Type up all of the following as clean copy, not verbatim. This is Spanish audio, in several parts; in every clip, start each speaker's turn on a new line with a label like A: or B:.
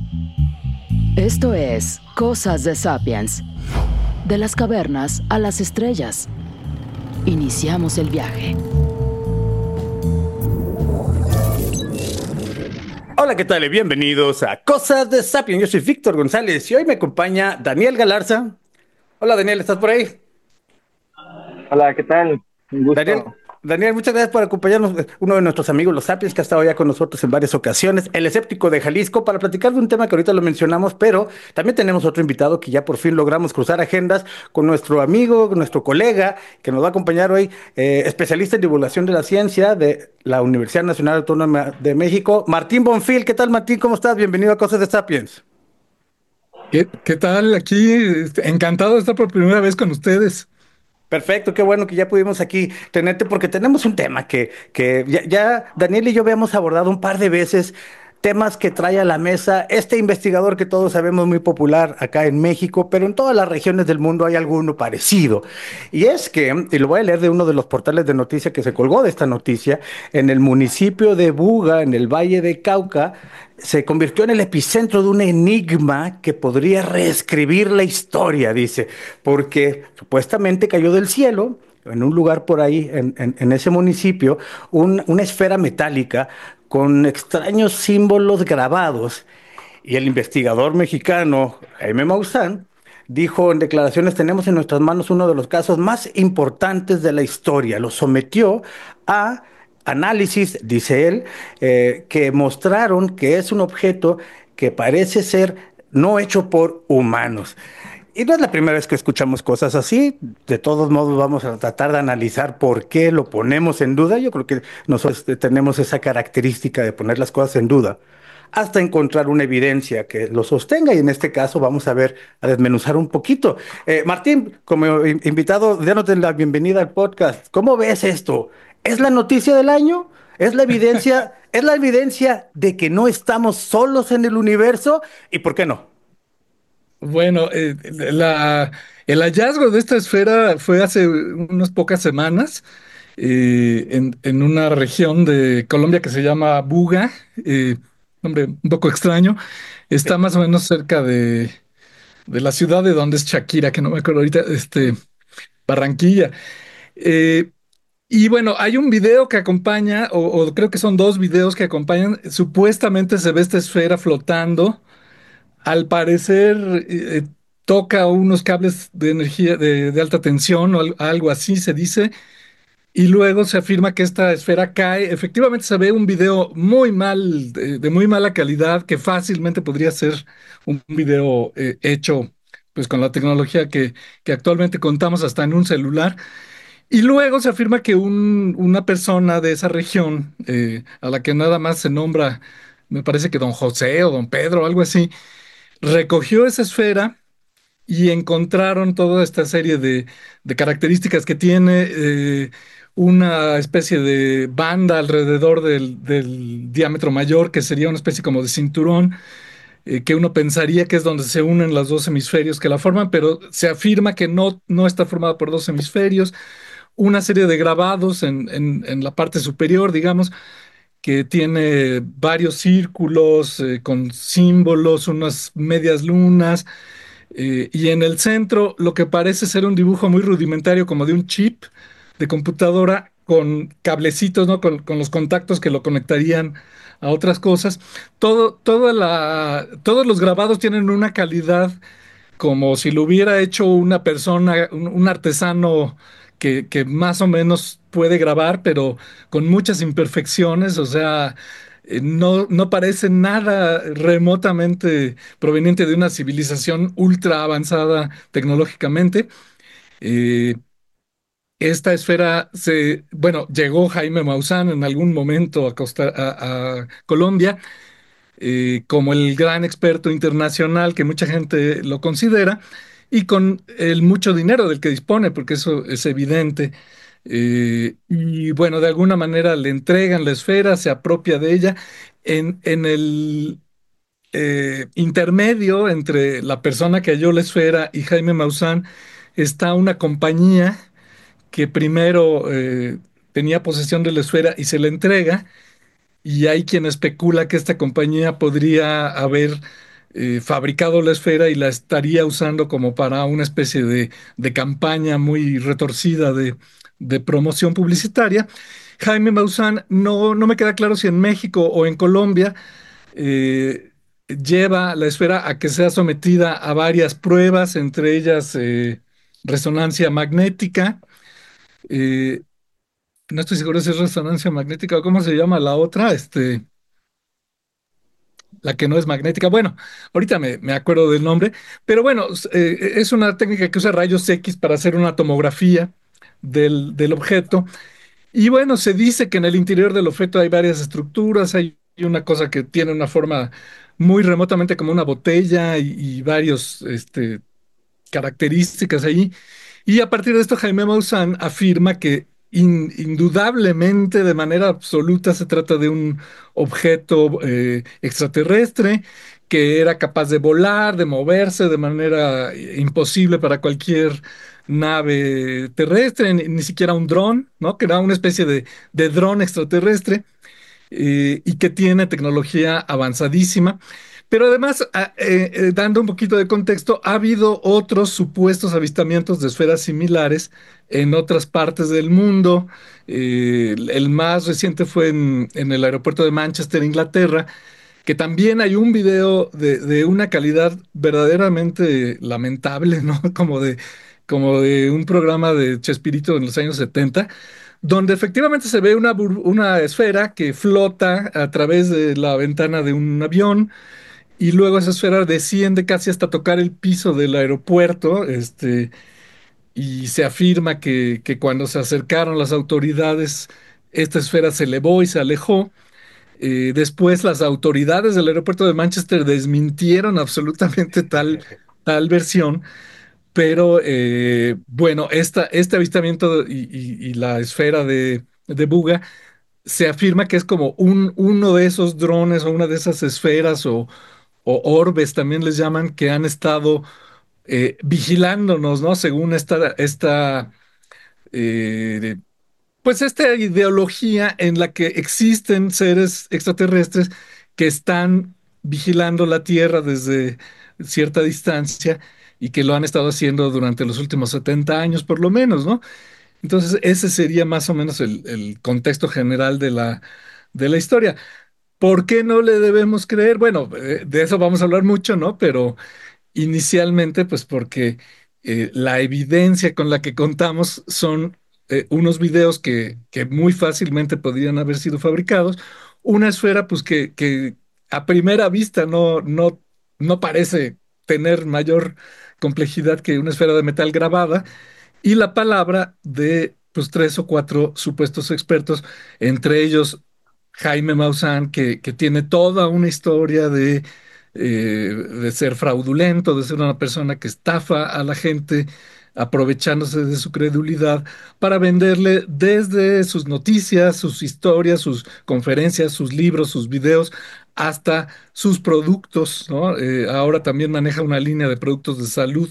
A: Esto es Cosas de Sapiens. De las cavernas a las estrellas. Iniciamos el viaje.
B: Hola, ¿qué tal? Y bienvenidos a Cosas de Sapiens. Yo soy Víctor González y hoy me acompaña Daniel Galarza. Hola, Daniel, ¿estás por ahí?
C: Hola, ¿qué tal? Un
B: Daniel,
C: gusto.
B: Daniel, muchas gracias por acompañarnos. Uno de nuestros amigos, los Sapiens, que ha estado ya con nosotros en varias ocasiones, el escéptico de Jalisco, para platicar de un tema que ahorita lo mencionamos, pero también tenemos otro invitado que ya por fin logramos cruzar agendas con nuestro amigo, nuestro colega, que nos va a acompañar hoy, especialista en divulgación de la ciencia de la Universidad Nacional Autónoma de México, Martín Bonfil. ¿Qué tal, Martín? ¿Cómo estás? Bienvenido a Cosas de Sapiens.
D: ¿Qué tal? Aquí, encantado de estar por primera vez con ustedes.
B: Perfecto, qué bueno que ya pudimos aquí tenerte porque tenemos un tema que ya Daniel y yo habíamos abordado un par de veces, temas que trae a la mesa este investigador que todos sabemos muy popular acá en México, pero en todas las regiones del mundo hay alguno parecido. Y es que, y lo voy a leer de uno de los portales de noticia que se colgó de esta noticia, en el municipio de Buga, en el Valle de Cauca, se convirtió en el epicentro de un enigma que podría reescribir la historia, dice, porque supuestamente cayó del cielo, en un lugar por ahí, en ese municipio, una esfera metálica con extraños símbolos grabados. Y el investigador mexicano, Jaime Maussan, dijo en declaraciones, tenemos en nuestras manos uno de los casos más importantes de la historia. Lo sometió a análisis, dice él, que mostraron que es un objeto que parece ser no hecho por humanos. Y no es la primera vez que escuchamos cosas así. De todos modos, vamos a tratar de analizar por qué lo ponemos en duda. Yo creo que nosotros tenemos esa característica de poner las cosas en duda hasta encontrar una evidencia que lo sostenga. Y en este caso vamos a ver, a desmenuzar un poquito. Martín, como invitado, démonos la bienvenida al podcast. ¿Cómo ves esto? ¿Es la noticia del año? ¿Es la evidencia? ¿Es la evidencia de que no estamos solos en el universo? ¿Y por qué no?
D: Bueno, el hallazgo de esta esfera fue hace unas pocas semanas en una región de Colombia que se llama Buga, nombre un poco extraño. Está más o menos cerca de la ciudad de donde es Shakira, que no me acuerdo ahorita, Barranquilla. Eh, Y bueno, hay un video que acompaña, o creo que son dos videos que acompañan. Supuestamente se ve esta esfera flotando. Al parecer toca unos cables de energía de alta tensión o algo así se dice. Y luego se afirma que esta esfera cae. Efectivamente se ve un video muy mal, de muy mala calidad, que fácilmente podría ser un video hecho pues con la tecnología que actualmente contamos hasta en un celular. Y luego se afirma que una persona de esa región, a la que nada más se nombra, me parece que don José o don Pedro o algo así, recogió esa esfera y encontraron toda esta serie de características que tiene, una especie de banda alrededor del diámetro mayor, que sería una especie como de cinturón, que uno pensaría que es donde se unen los dos hemisferios que la forman, pero se afirma que no está formada por dos hemisferios, una serie de grabados en la parte superior, digamos, que tiene varios círculos con símbolos, unas medias lunas, y en el centro lo que parece ser un dibujo muy rudimentario como de un chip de computadora con cablecitos, ¿no? Con los contactos que lo conectarían a otras cosas. Todos los grabados tienen una calidad como si lo hubiera hecho una persona, un artesano que más o menos puede grabar, pero con muchas imperfecciones, o sea, no parece nada remotamente proveniente de una civilización ultra avanzada tecnológicamente. Eh, Esta esfera bueno, llegó Jaime Maussan en algún momento a Colombia como el gran experto internacional que mucha gente lo considera y con el mucho dinero del que dispone, porque eso es evidente. Y bueno, de alguna manera le entregan la esfera, se apropia de ella. En el intermedio entre la persona que halló la esfera y Jaime Maussan está una compañía que primero tenía posesión de la esfera y se la entrega y hay quien especula que esta compañía podría haber fabricado la esfera y la estaría usando como para una especie de campaña muy retorcida de promoción publicitaria. Jaime Maussan, no me queda claro si en México o en Colombia lleva la esfera a que sea sometida a varias pruebas, entre ellas resonancia magnética. eh, no estoy seguro si es resonancia magnética o cómo se llama la otra, la que no es magnética. Bueno, ahorita me acuerdo del nombre, pero bueno, es una técnica que usa rayos X para hacer una tomografía del objeto. Y bueno, se dice que en el interior del objeto hay varias estructuras, hay una cosa que tiene una forma muy remotamente como una botella y varios características ahí. Y a partir de esto, Jaime Maussan afirma que indudablemente, de manera absoluta, se trata de un objeto extraterrestre que era capaz de volar, de moverse de manera imposible para cualquier nave terrestre, ni siquiera un dron, ¿no? Que era una especie de dron extraterrestre y que tiene tecnología avanzadísima. Pero además, dando un poquito de contexto, ha habido otros supuestos avistamientos de esferas similares en otras partes del mundo. El más reciente fue en el aeropuerto de Manchester, Inglaterra, que también hay un video de una calidad verdaderamente lamentable, ¿no? Como de un programa de Chespirito en los años 70, donde efectivamente se ve una esfera que flota a través de la ventana de un avión y luego esa esfera desciende casi hasta tocar el piso del aeropuerto, y se afirma que cuando se acercaron las autoridades, esta esfera se elevó y se alejó. Después las autoridades del aeropuerto de Manchester desmintieron absolutamente tal versión, pero bueno, este avistamiento y la esfera de Buga se afirma que es como uno de esos drones o una de esas esferas o orbes también les llaman, que han estado vigilándonos, ¿no? Según eh, pues esta ideología en la que existen seres extraterrestres que están vigilando la Tierra desde cierta distancia y que lo han estado haciendo durante los últimos 70 años por lo menos, ¿no? Entonces ese sería más o menos el contexto general de la historia. ¿Por qué no le debemos creer? Bueno, de eso vamos a hablar mucho, ¿no? Pero inicialmente, pues porque la evidencia con la que contamos son unos videos que muy fácilmente podrían haber sido fabricados. Una esfera, pues que a primera vista no parece tener mayor complejidad que una esfera de metal grabada, y la palabra de pues tres o cuatro supuestos expertos, entre ellos Jaime Maussan, que tiene toda una historia de ser fraudulento, de ser una persona que estafa a la gente, aprovechándose de su credulidad para venderle desde sus noticias, sus historias, sus conferencias, sus libros, sus videos, hasta sus productos, ¿no? Ahora también maneja una línea de productos de salud,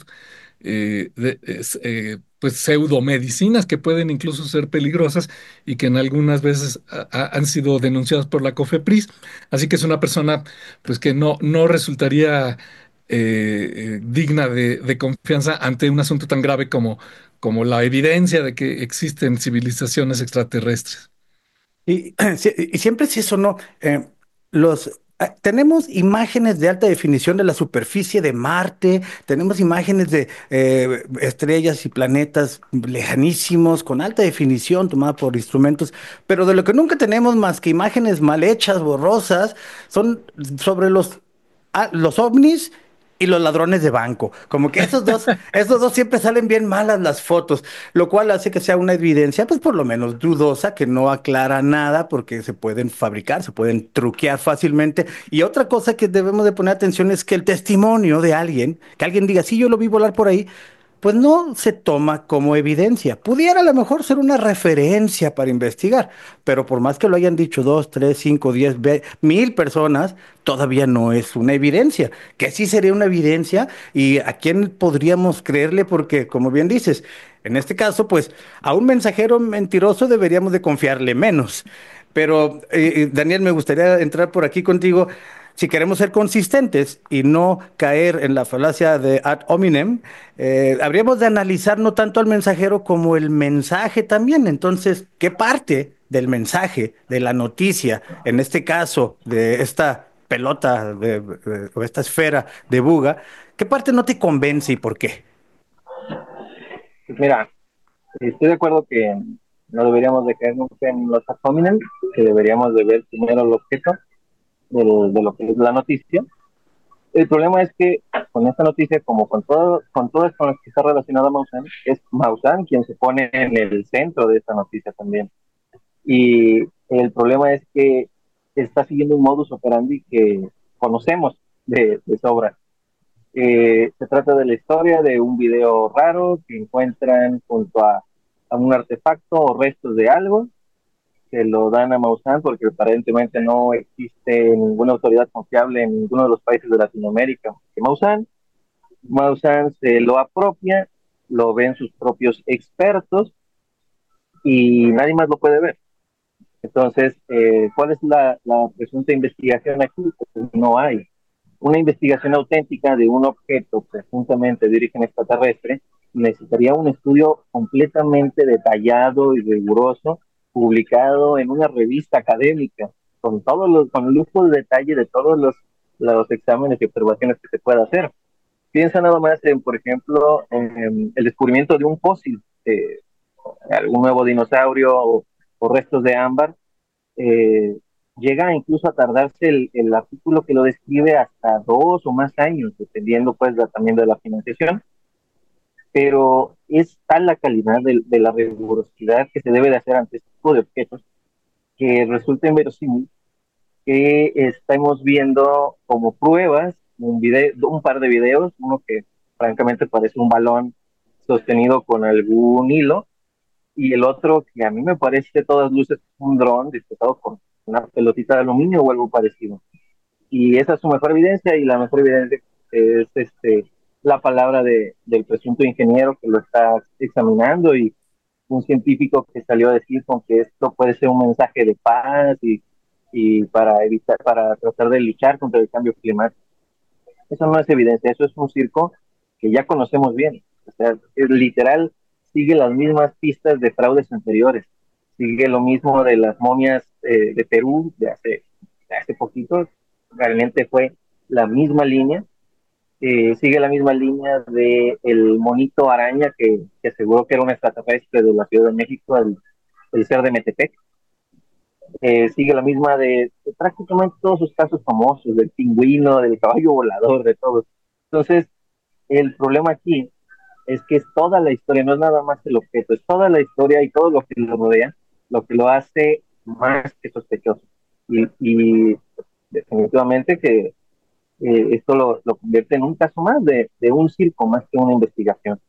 D: pues pseudomedicinas que pueden incluso ser peligrosas y que en algunas veces han sido denunciadas por la COFEPRIS. Así que es una persona pues que no resultaría digna de confianza ante un asunto tan grave como la evidencia de que existen civilizaciones extraterrestres.
B: Y siempre es eso, ¿no? Tenemos imágenes de alta definición de la superficie de Marte, tenemos imágenes de estrellas y planetas lejanísimos con alta definición tomada por instrumentos, pero de lo que nunca tenemos más que imágenes mal hechas, borrosas, son sobre los ovnis y los ladrones de banco. Como que esos dos siempre salen bien malas las fotos, lo cual hace que sea una evidencia, pues por lo menos dudosa, que no aclara nada porque se pueden fabricar, se pueden truquear fácilmente. Y otra cosa que debemos de poner atención es que el testimonio de alguien, que alguien diga, sí, yo lo vi volar por ahí, pues no se toma como evidencia. Pudiera a lo mejor ser una referencia para investigar, pero por más que lo hayan dicho dos, tres, cinco, 10, 1000 personas, todavía no es una evidencia. Que sí sería una evidencia y a quién podríamos creerle, porque como bien dices, en este caso, pues a un mensajero mentiroso deberíamos de confiarle menos. Pero Daniel, me gustaría entrar por aquí contigo. si queremos ser consistentes y no caer en la falacia de ad hominem, habríamos de analizar no tanto al mensajero como el mensaje también. Entonces, ¿qué parte del mensaje, de la noticia, en este caso, de esta pelota o esta esfera de Buga, qué parte no te convence y por qué?
C: Pues mira, estoy de acuerdo que no deberíamos de caer nunca en los ad hominem, que deberíamos de ver primero el objeto de lo que es la noticia. El problema es que con esta noticia, como con todas con las que está relacionada Maussan, es Maussan quien se pone en el centro de esta noticia también. Y el problema es que está siguiendo un modus operandi que conocemos de sobra. Se trata de la historia de un video raro que encuentran junto a un artefacto o restos de algo, que lo dan a Maussan porque aparentemente no existe ninguna autoridad confiable en ninguno de los países de Latinoamérica que Maussan. Maussan se lo apropia, lo ven sus propios expertos y nadie más lo puede ver. Entonces, ¿cuál es la presunta investigación aquí? Pues no hay. Una investigación auténtica de un objeto presuntamente de origen extraterrestre necesitaría un estudio completamente detallado y riguroso, publicado en una revista académica, con lujo de detalle de todos los exámenes y observaciones que se pueda hacer. Piensa nada más en, por ejemplo, en el descubrimiento de un fósil, algún nuevo dinosaurio o restos de ámbar. eh, Llega incluso a tardarse el artículo que lo describe hasta 2 o más años, dependiendo pues también de la financiación, pero es tal la calidad de la rigurosidad que se debe de hacer ante este tipo de objetos que resulta inverosímil que estamos viendo como pruebas un par de videos, uno que francamente parece un balón sostenido con algún hilo, y el otro que a mí me parece de todas luces un dron disfrazado con una pelotita de aluminio o algo parecido. Y esa es su mejor evidencia, y la mejor evidencia es la palabra del presunto ingeniero que lo está examinando, y un científico que salió a decir con que esto puede ser un mensaje de paz y para tratar de luchar contra el cambio climático. Eso no es evidencia, eso es un circo que ya conocemos bien. O sea, es literal, sigue las mismas pistas de fraudes anteriores, sigue lo mismo de las momias de Perú de hace poquito, realmente fue la misma línea. Sigue la misma línea de el monito araña que aseguró que era un extraterrestre de la Ciudad de México, el ser de Metepec. Sigue la misma de prácticamente todos sus casos famosos, del pingüino, del caballo volador, de todos. Entonces, el problema aquí es que es toda la historia, no es nada más el objeto, es toda la historia y todo lo que lo rodea, lo que lo hace más que sospechoso. Y definitivamente que esto lo convierte en un caso más de un circo, más que una investigación.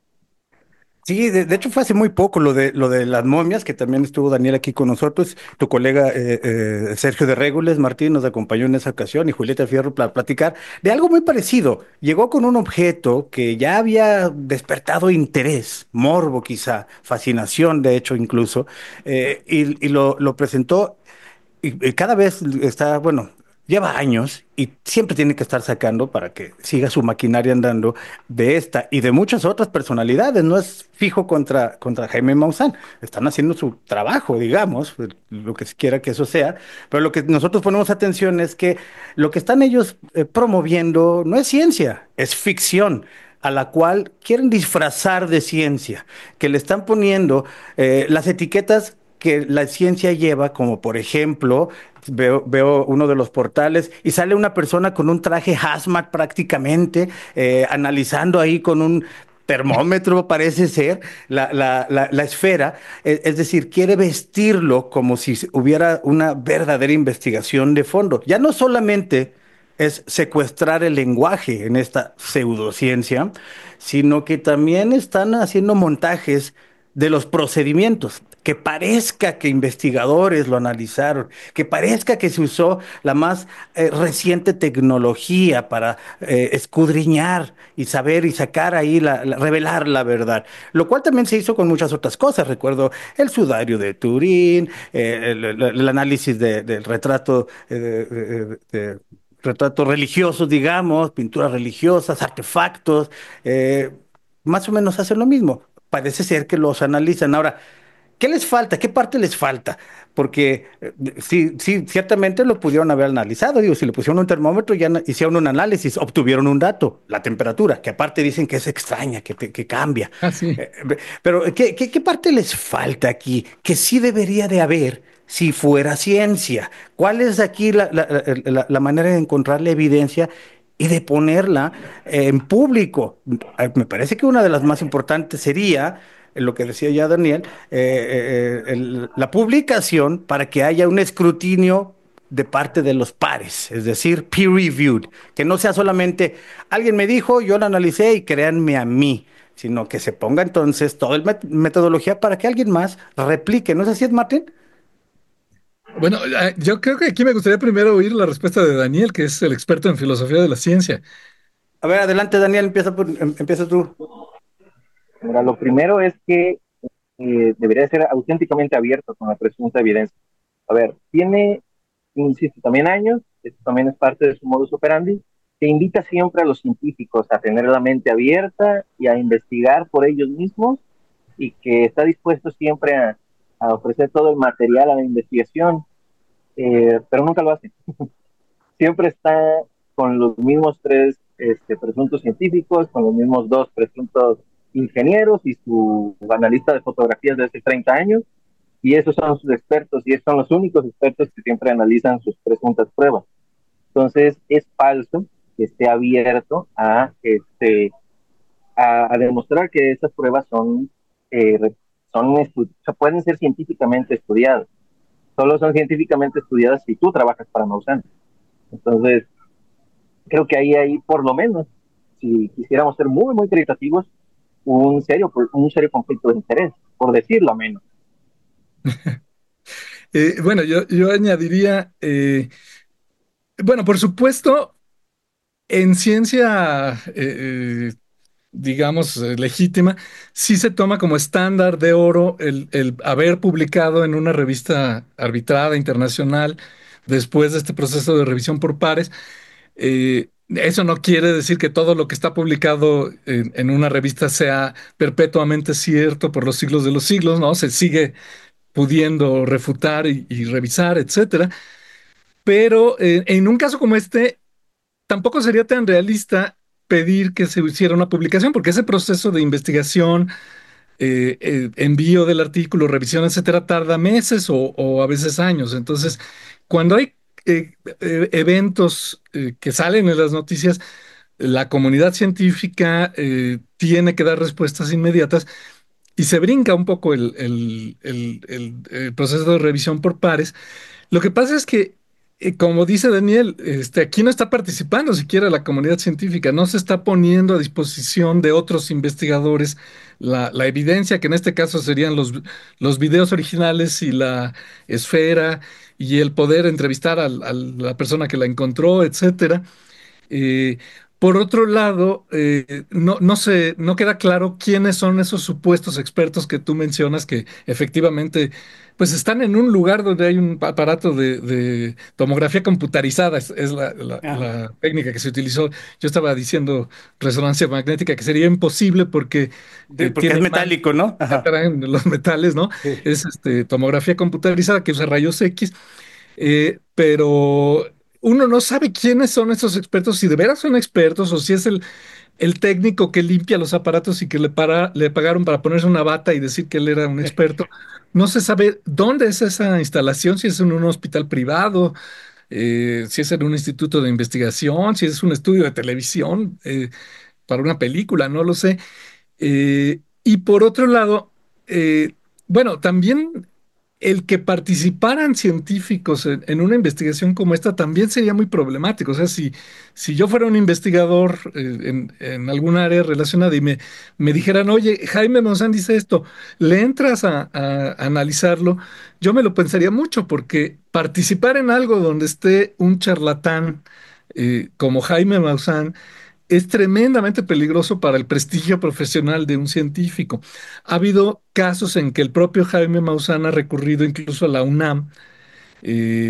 B: Sí, de hecho fue hace muy poco lo de las momias, que también estuvo Daniel aquí con nosotros, tu colega Sergio de Régules, Martín nos acompañó en esa ocasión y Julieta Fierro para platicar de algo muy parecido. Llegó con un objeto que ya había despertado interés, morbo quizá, fascinación de hecho incluso, y lo presentó y cada vez está, bueno, lleva años y siempre tiene que estar sacando para que siga su maquinaria andando de esta y de muchas otras personalidades. No es fijo contra Jaime Maussan. Están haciendo su trabajo, digamos, lo que quiera que eso sea. Pero lo que nosotros ponemos atención es que lo que están ellos promoviendo no es ciencia, es ficción a la cual quieren disfrazar de ciencia, que le están poniendo las etiquetas que la ciencia lleva, como por ejemplo, veo uno de los portales y sale una persona con un traje hazmat prácticamente, analizando ahí con un termómetro, parece ser, la esfera, es decir, quiere vestirlo como si hubiera una verdadera investigación de fondo. Ya no solamente es secuestrar el lenguaje en esta pseudociencia, sino que también están haciendo montajes de los procedimientos, que parezca que investigadores lo analizaron, que parezca que se usó la más reciente tecnología para escudriñar y saber y sacar ahí, revelar la verdad, lo cual también se hizo con muchas otras cosas. Recuerdo el sudario de Turín, el análisis del retrato retratos religiosos, digamos, pinturas religiosas, artefactos, eh, más o menos hacen lo mismo. Parece ser que los analizan. Ahora, ¿qué les falta? ¿Qué parte les falta? Porque sí, sí, ciertamente lo pudieron haber analizado. Digo, si le pusieron un termómetro, ya hicieron un análisis, obtuvieron un dato, la temperatura, que aparte dicen que es extraña, que cambia.
D: Ah, sí.
B: Pero, ¿qué parte les falta aquí? Que sí debería de haber si fuera ciencia. ¿Cuál es aquí la manera de encontrar la evidencia y de ponerla en público? Me parece que una de las más importantes sería lo que decía ya Daniel, la publicación para que haya un escrutinio de parte de los pares, es decir, peer reviewed, que no sea solamente alguien me dijo, yo lo analicé y créanme a mí, sino que se ponga entonces toda la metodología para que alguien más replique. ¿No es así, Martín?
D: Bueno, yo creo que aquí me gustaría primero oír la respuesta de Daniel, que es el experto en filosofía de la ciencia.
B: A ver, adelante, Daniel, empieza tú.
C: Mira, lo primero es que debería ser auténticamente abierto con la presunta evidencia. A ver, tiene, insisto, también años, esto también es parte de su modus operandi, que invita siempre a los científicos a tener la mente abierta y a investigar por ellos mismos y que está dispuesto siempre a ofrecer todo el material a la investigación, pero nunca lo hace. Siempre está con los mismos tres presuntos científicos, con los mismos dos presuntos ingenieros y su analista de fotografías de hace 30 años, y esos son sus expertos, y esos son los únicos expertos que siempre analizan sus presuntas pruebas. Entonces, es falso que esté abierto a demostrar que esas pruebas pueden ser científicamente estudiadas. Solo son científicamente estudiadas si tú trabajas para Maussan. Entonces, creo que ahí por lo menos, si quisiéramos ser muy, muy caritativos, un serio conflicto de interés, por decirlo menos.
D: Bueno, yo añadiría, bueno, por supuesto, en ciencia, digamos, legítima, sí se toma como estándar de oro el haber publicado en una revista arbitrada internacional después de este proceso de revisión por pares. Eso no quiere decir que todo lo que está publicado en una revista sea perpetuamente cierto por los siglos de los siglos, ¿no? Se sigue pudiendo refutar y revisar, etcétera. Pero en un caso como este, tampoco sería tan realista pedir que se hiciera una publicación, porque ese proceso de investigación, envío del artículo, revisión, etcétera, tarda meses o a veces años. Entonces, cuando hay eventos que salen en las noticias, la comunidad científica tiene que dar respuestas inmediatas y se brinca un poco el proceso de revisión por pares. Lo que pasa es que, como dice Daniel, aquí no está participando siquiera la comunidad científica, no se está poniendo a disposición de otros investigadores la evidencia, que en este caso serían los videos originales y la esfera y el poder entrevistar a la persona que la encontró, etcétera. Eh, por otro lado, no queda claro quiénes son esos supuestos expertos que tú mencionas que efectivamente pues están en un lugar donde hay un aparato de tomografía computarizada, es
B: Ah,
D: la técnica que se utilizó. Yo estaba diciendo resonancia magnética, que sería imposible porque
B: porque es
D: tiene mal
B: metálico, ¿no? Ajá.
D: en los metales, ¿no?
B: Sí.
D: Es tomografía computarizada que usa rayos X. Pero uno no sabe quiénes son esos expertos, si de veras son expertos o si es el técnico que limpia los aparatos y que le pagaron para ponerse una bata y decir que él era un experto. No se sabe dónde es esa instalación, si es en un hospital privado, si es en un instituto de investigación, si es un estudio de televisión para una película, no lo sé. Y por otro lado, bueno, también el que participaran científicos en una investigación como esta también sería muy problemático. O sea, si yo fuera un investigador en algún área relacionada y me dijeran, oye, Jaime Maussan dice esto, le entras a analizarlo, yo me lo pensaría mucho porque participar en algo donde esté un charlatán como Jaime Maussan, es tremendamente peligroso para el prestigio profesional de un científico. Ha habido casos en que el propio Jaime Maussan ha recurrido incluso a la UNAM, eh,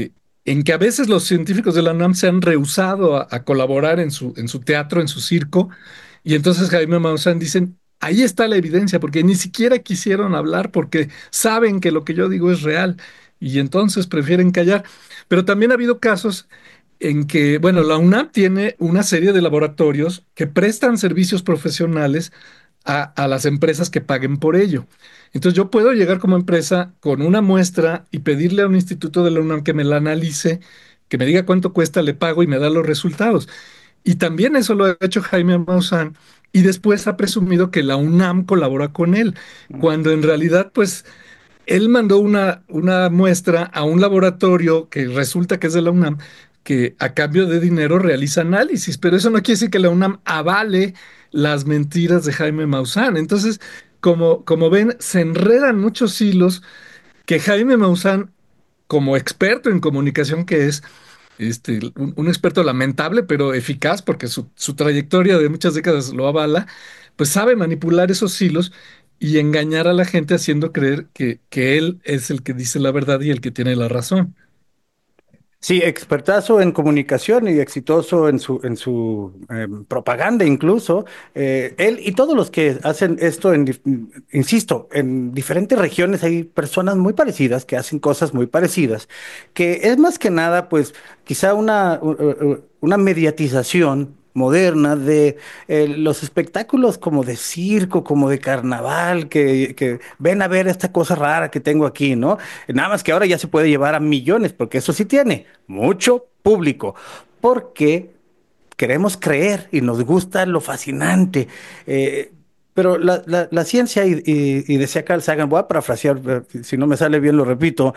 D: en que a veces los científicos de la UNAM se han rehusado a colaborar en su teatro, en su circo, y entonces Jaime Maussan dicen, ahí está la evidencia, porque ni siquiera quisieron hablar porque saben que lo que yo digo es real, y entonces prefieren callar. Pero también ha habido casos en que, bueno, la UNAM tiene una serie de laboratorios que prestan servicios profesionales a las empresas que paguen por ello. Entonces yo puedo llegar como empresa con una muestra y pedirle a un instituto de la UNAM que me la analice, que me diga cuánto cuesta, le pago y me da los resultados. Y también eso lo ha hecho Jaime Maussan y después ha presumido que la UNAM colabora con él, cuando en realidad pues él mandó una muestra a un laboratorio que resulta que es de la UNAM, que a cambio de dinero realiza análisis, pero eso no quiere decir que la UNAM avale las mentiras de Jaime Maussan. Entonces, como ven, se enredan muchos hilos que Jaime Maussan, como experto en comunicación que es, un experto lamentable, pero eficaz, porque su trayectoria de muchas décadas lo avala, pues sabe manipular esos hilos y engañar a la gente haciendo creer que él es el que dice la verdad y el que tiene la razón.
B: Sí, expertazo en comunicación y exitoso en su propaganda incluso. Él y todos los que hacen esto, insisto, en diferentes regiones hay personas muy parecidas que hacen cosas muy parecidas, que es más que nada, pues, quizá una mediatización moderna de los espectáculos como de circo, como de carnaval, que ven a ver esta cosa rara que tengo aquí, ¿no? Nada más que ahora ya se puede llevar a millones, porque eso sí tiene mucho público, porque queremos creer y nos gusta lo fascinante. Pero la ciencia, y decía Carl Sagan, voy a parafrasear, si no me sale bien lo repito,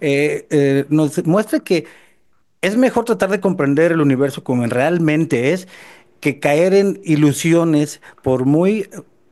B: nos muestra que es mejor tratar de comprender el universo como realmente es que caer en ilusiones por muy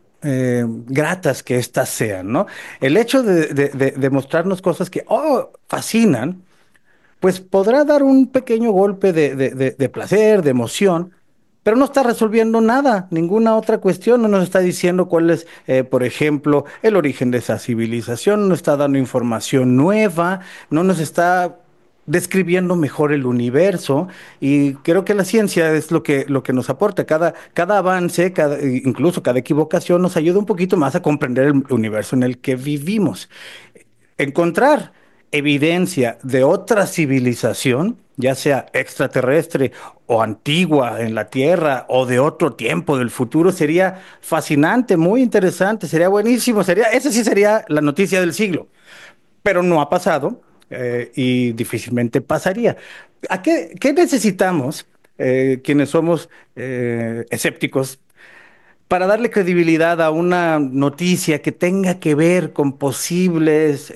B: gratas que éstas sean, ¿no? El hecho de mostrarnos cosas que, oh, fascinan, pues podrá dar un pequeño golpe de placer, de emoción, pero no está resolviendo nada, ninguna otra cuestión, no nos está diciendo cuál es, por ejemplo, el origen de esa civilización, no está dando información nueva, no nos está describiendo mejor el universo, y creo que la ciencia es lo que nos aporta. Cada avance, incluso cada equivocación nos ayuda un poquito más a comprender el universo en el que vivimos. Encontrar evidencia de otra civilización, ya sea extraterrestre o antigua en la Tierra o de otro tiempo del futuro, sería fascinante, muy interesante, sería buenísimo, esa sí sería la noticia del siglo, pero no ha pasado, y difícilmente pasaría. ¿Qué necesitamos, quienes somos escépticos, para darle credibilidad a una noticia que tenga que ver con posibles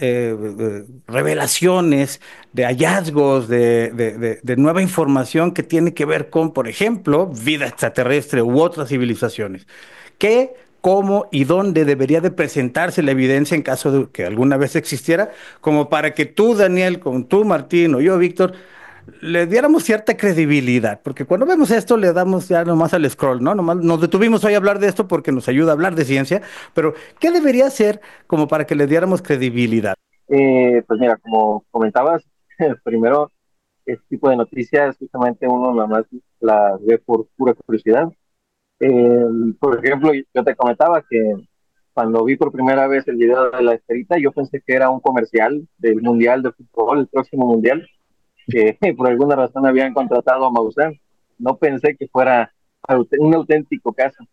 B: revelaciones de hallazgos, de nueva información que tiene que ver con, por ejemplo, vida extraterrestre u otras civilizaciones? ¿Qué, cómo y dónde debería de presentarse la evidencia en caso de que alguna vez existiera, como para que tú, Daniel, con tú, Martín, o yo, Víctor, le diéramos cierta credibilidad? Porque cuando vemos esto le damos ya nomás al scroll, ¿no? Nomás nos detuvimos hoy a hablar de esto porque nos ayuda a hablar de ciencia, pero ¿qué debería ser como para que le diéramos credibilidad?
C: Pues mira, como comentabas, primero, este tipo de noticias justamente uno nada más las ve por pura curiosidad. Eh, por ejemplo, yo te comentaba que cuando vi por primera vez el video de la esferita, yo pensé que era un comercial del Mundial de Fútbol, el próximo Mundial, que por alguna razón habían contratado a Maussan. No pensé que fuera un auténtico caso.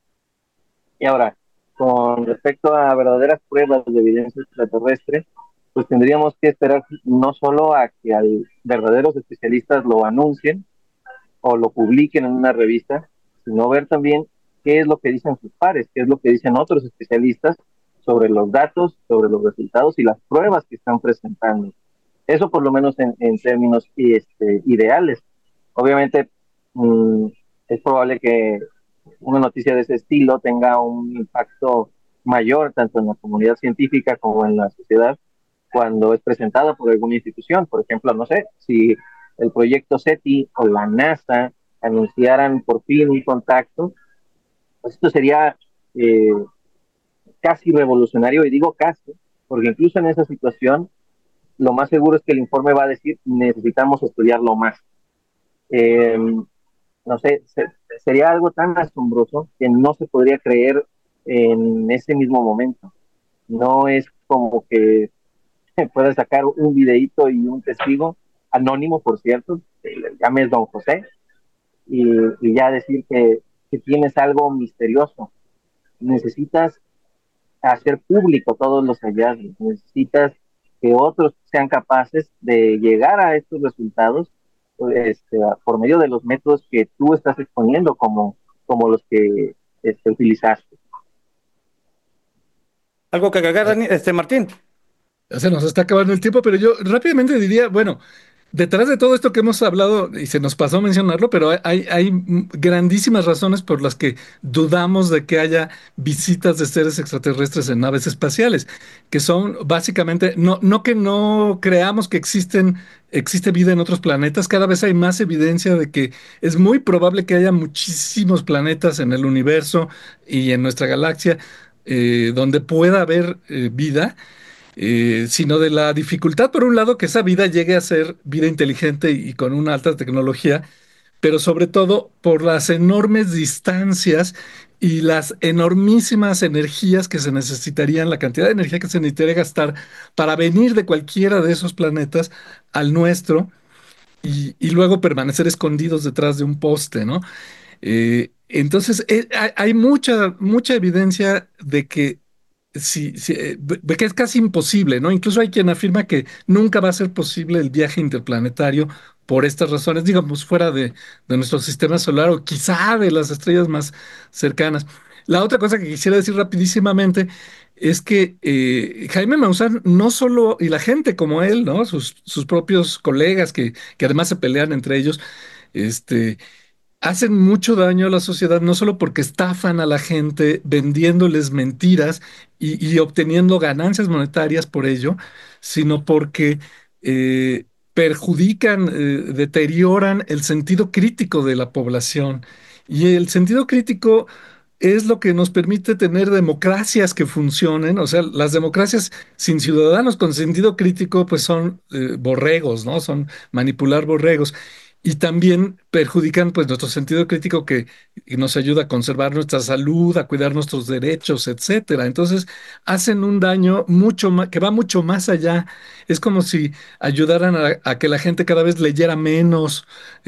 C: Y ahora, con respecto a verdaderas pruebas de evidencia extraterrestre, pues tendríamos que esperar no solo a que verdaderos especialistas lo anuncien o lo publiquen en una revista, sino ver también qué es lo que dicen sus pares, qué es lo que dicen otros especialistas sobre los datos, sobre los resultados y las pruebas que están presentando. Eso por lo menos en términos ideales. Obviamente es probable que una noticia de ese estilo tenga un impacto mayor tanto en la comunidad científica como en la sociedad cuando es presentada por alguna institución. Por ejemplo, no sé, si el proyecto SETI o la NASA anunciaran por fin un contacto, pues esto sería casi revolucionario, y digo casi, porque incluso en esa situación lo más seguro es que el informe va a decir necesitamos estudiarlo más. Eh, no sé, sería algo tan asombroso que no se podría creer en ese mismo momento. No es como que puedas sacar un videíto y un testigo, anónimo por cierto, que le llames don José, y ya decir que tienes algo misterioso. Necesitas hacer público todos los hallazgos, necesitas que otros sean capaces de llegar a estos resultados por medio de los métodos que tú estás exponiendo como los que utilizaste.
B: ¿Algo que agregar, Martín?
D: Ya se nos está acabando el tiempo, pero yo rápidamente diría, bueno, detrás de todo esto que hemos hablado, y se nos pasó a mencionarlo, pero hay grandísimas razones por las que dudamos de que haya visitas de seres extraterrestres en naves espaciales, que son básicamente, no que no creamos que existe vida en otros planetas, cada vez hay más evidencia de que es muy probable que haya muchísimos planetas en el universo y en nuestra galaxia donde pueda haber vida, sino de la dificultad, por un lado, que esa vida llegue a ser vida inteligente y con una alta tecnología, pero sobre todo por las enormes distancias y las enormísimas energías que se necesitarían, la cantidad de energía que se necesitaría gastar para venir de cualquiera de esos planetas al nuestro y luego permanecer escondidos detrás de un poste, ¿no? Entonces, hay mucha evidencia de que sí, sí, que es casi imposible, ¿no? Incluso hay quien afirma que nunca va a ser posible el viaje interplanetario por estas razones, digamos, fuera de nuestro sistema solar o quizá de las estrellas más cercanas. La otra cosa que quisiera decir rapidísimamente es que Jaime Maussan no solo, y la gente como él, ¿no? Sus propios colegas que además se pelean entre ellos, este, hacen mucho daño a la sociedad, no solo porque estafan a la gente vendiéndoles mentiras y obteniendo ganancias monetarias por ello, sino porque perjudican, deterioran el sentido crítico de la población. Y el sentido crítico es lo que nos permite tener democracias que funcionen. O sea, las democracias sin ciudadanos con sentido crítico, pues son borregos, ¿no? Son manipular borregos. Y también perjudican pues nuestro sentido crítico que nos ayuda a conservar nuestra salud, a cuidar nuestros derechos, etcétera. Entonces hacen un daño mucho más, que va mucho más allá. Es como si ayudaran a que la gente cada vez leyera menos,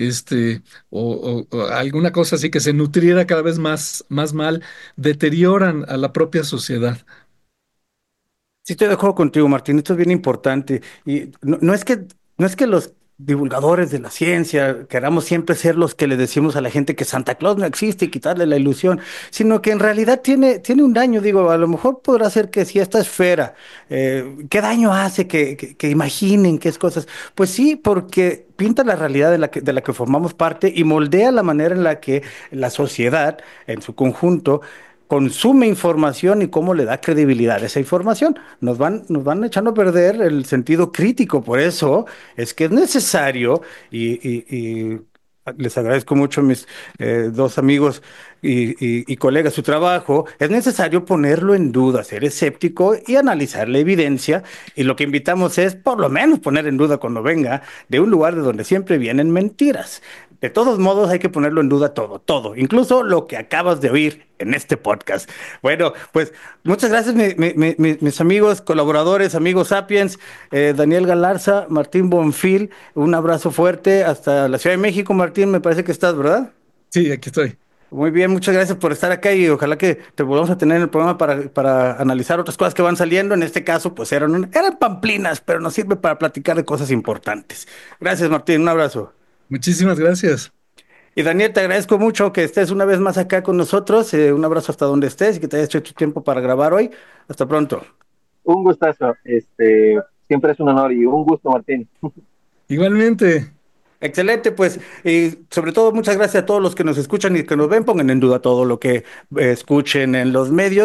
D: o alguna cosa así, que se nutriera cada vez más mal, deterioran a la propia sociedad.
B: Sí, estoy de acuerdo contigo, Martín. Esto es bien importante. Y no es que los divulgadores de la ciencia queramos siempre ser los que le decimos a la gente que Santa Claus no existe y quitarle la ilusión, sino que en realidad tiene un daño. Digo, a lo mejor podrá ser que si esta esfera, ¿qué daño hace que imaginen qué es cosas? Pues sí, porque pinta la realidad de la que formamos parte y moldea la manera en la que la sociedad en su conjunto consume información y cómo le da credibilidad a esa información. Nos van echando a perder el sentido crítico. Por eso es que es necesario y les agradezco mucho a mis dos amigos y colegas su trabajo. Es necesario ponerlo en duda, ser escéptico y analizar la evidencia. Y lo que invitamos es, por lo menos, poner en duda cuando venga de un lugar de donde siempre vienen mentiras. De todos modos, hay que ponerlo en duda todo, todo, incluso lo que acabas de oír en este podcast. Bueno, pues muchas gracias, mis amigos, colaboradores, amigos Sapiens, Daniel Galarza, Martín Bonfil, un abrazo fuerte hasta la Ciudad de México. Martín, me parece que estás, ¿verdad?
D: Sí, aquí estoy.
B: Muy bien, muchas gracias por estar acá y ojalá que te volvamos a tener en el programa para analizar otras cosas que van saliendo. En este caso, pues eran pamplinas, pero nos sirve para platicar de cosas importantes. Gracias, Martín, un abrazo.
D: Muchísimas gracias.
B: Y Daniel, te agradezco mucho que estés una vez más acá con nosotros. Un abrazo hasta donde estés y que te hayas hecho tu tiempo para grabar hoy. Hasta pronto.
C: Un gustazo, siempre es un honor y un gusto, Martín.
D: Igualmente.
B: Excelente, pues, y sobre todo muchas gracias a todos los que nos escuchan y que nos ven. Pongan en duda todo lo que escuchen en los medios.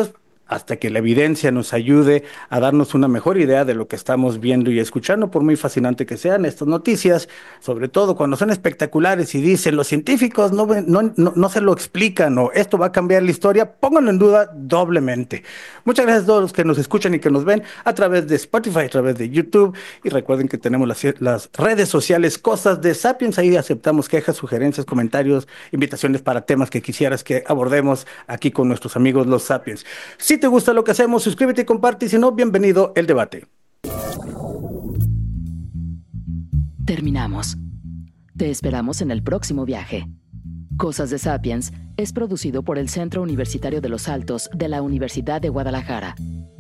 B: hasta que la evidencia nos ayude a darnos una mejor idea de lo que estamos viendo y escuchando, por muy fascinante que sean estas noticias, sobre todo cuando son espectaculares y dicen los científicos no se lo explican o esto va a cambiar la historia, pónganlo en duda doblemente. Muchas gracias a todos los que nos escuchan y que nos ven a través de Spotify, a través de YouTube, y recuerden que tenemos las redes sociales Cosas de Sapiens. Ahí aceptamos quejas, sugerencias, comentarios, invitaciones para temas que quisieras que abordemos aquí con nuestros amigos los Sapiens. Si te gusta lo que hacemos, suscríbete y comparte, y si no, bienvenido el debate.
A: Terminamos. Te esperamos en el próximo viaje. Cosas de Sapiens es producido por el Centro Universitario de los Altos de la Universidad de Guadalajara.